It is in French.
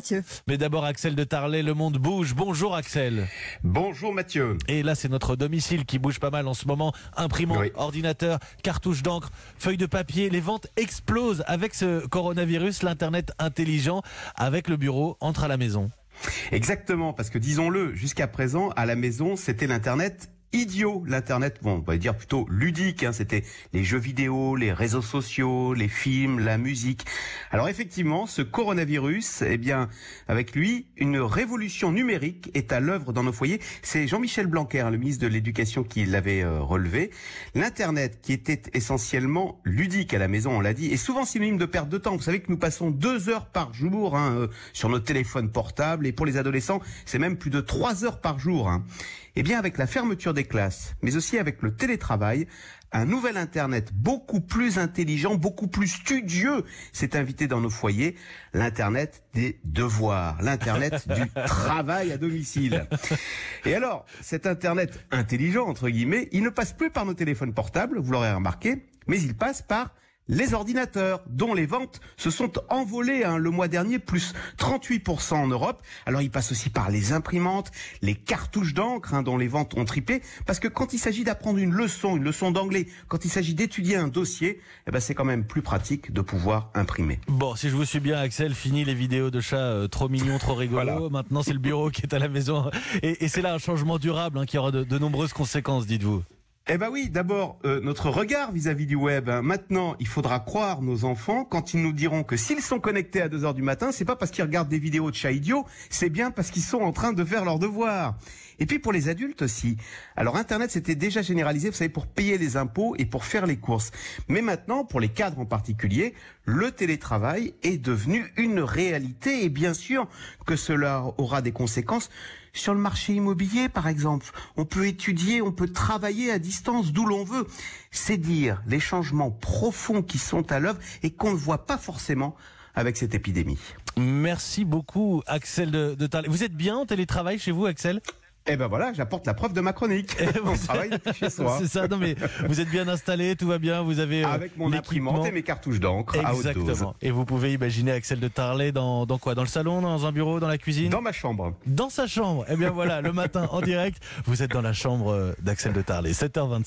Mathieu. Mais d'abord Axel de Tarlet, le monde bouge. Bonjour Axel. Bonjour Mathieu. Et là c'est notre domicile qui bouge pas mal en ce moment. Imprimant, Oui. ordinateur, cartouche d'encre, feuilles de papier. Les ventes explosent avec ce coronavirus. L'internet intelligent avec le bureau entre à la maison. Exactement, parce que disons-le, jusqu'à présent, à la maison, c'était l'Internet idiot. L'Internet, bon, on va dire plutôt ludique, hein. C'était les jeux vidéo, les réseaux sociaux, les films, la musique. Alors effectivement, ce coronavirus, eh bien, avec lui, une révolution numérique est à l'œuvre dans nos foyers. C'est Jean-Michel Blanquer, le ministre de l'Éducation, qui l'avait relevé. L'Internet, qui était essentiellement ludique à la maison, on l'a dit, est souvent synonyme de perte de temps. Vous savez que nous passons 2 heures par jour sur nos téléphones portables, et pour les adolescents, c'est même plus de 3 heures par jour. Eh bien, avec la fermeture des classes, mais aussi avec le télétravail, un nouvel Internet beaucoup plus intelligent, beaucoup plus studieux s'est invité dans nos foyers. L'Internet des devoirs, l'Internet du travail à domicile. Et alors, cet Internet intelligent, entre guillemets, il ne passe plus par nos téléphones portables, vous l'aurez remarqué, mais il passe par les ordinateurs, dont les ventes se sont envolées le mois dernier, plus 38% en Europe. Alors il passe aussi par les imprimantes, les cartouches d'encre, dont les ventes ont triplé, parce que quand il s'agit d'apprendre une leçon d'anglais, quand il s'agit d'étudier un dossier, eh ben c'est quand même plus pratique de pouvoir imprimer. Bon, si je vous suis bien Axel, fini les vidéos de chats trop mignons, trop rigolos. Voilà. Maintenant c'est le bureau qui est à la maison. Et c'est là un changement durable qui aura de nombreuses conséquences, dites-vous. Eh ben oui, d'abord, notre regard vis-à-vis du web. Maintenant, il faudra croire nos enfants quand ils nous diront que s'ils sont connectés à 2 heures du matin, c'est pas parce qu'ils regardent des vidéos de chats idiots, c'est bien parce qu'ils sont en train de faire leurs devoirs. Et puis pour les adultes aussi. Alors Internet s'était déjà généralisé, vous savez, pour payer les impôts et pour faire les courses. Mais maintenant, pour les cadres en particulier, le télétravail est devenu une réalité. Et bien sûr que cela aura des conséquences sur le marché immobilier, par exemple. On peut étudier, on peut travailler à distance d'où l'on veut. C'est dire les changements profonds qui sont à l'œuvre et qu'on ne voit pas forcément avec cette épidémie. Merci beaucoup Axel de Tarlet. Vous êtes bien en télétravail chez vous Axel ? Eh ben voilà, j'apporte la preuve de ma chronique. On travaille depuis chez soi. C'est ça, non mais vous êtes bien installé, tout va bien, vous avez avec mon imprimante et mes cartouches d'encre à haute dose. Exactement. Et vous pouvez imaginer Axel de Tarlet dans quoi ? Dans le salon, dans un bureau, dans la cuisine ? Dans ma chambre. Dans sa chambre. Eh bien voilà, le matin en direct, vous êtes dans la chambre d'Axel de Tarlet, 7h25.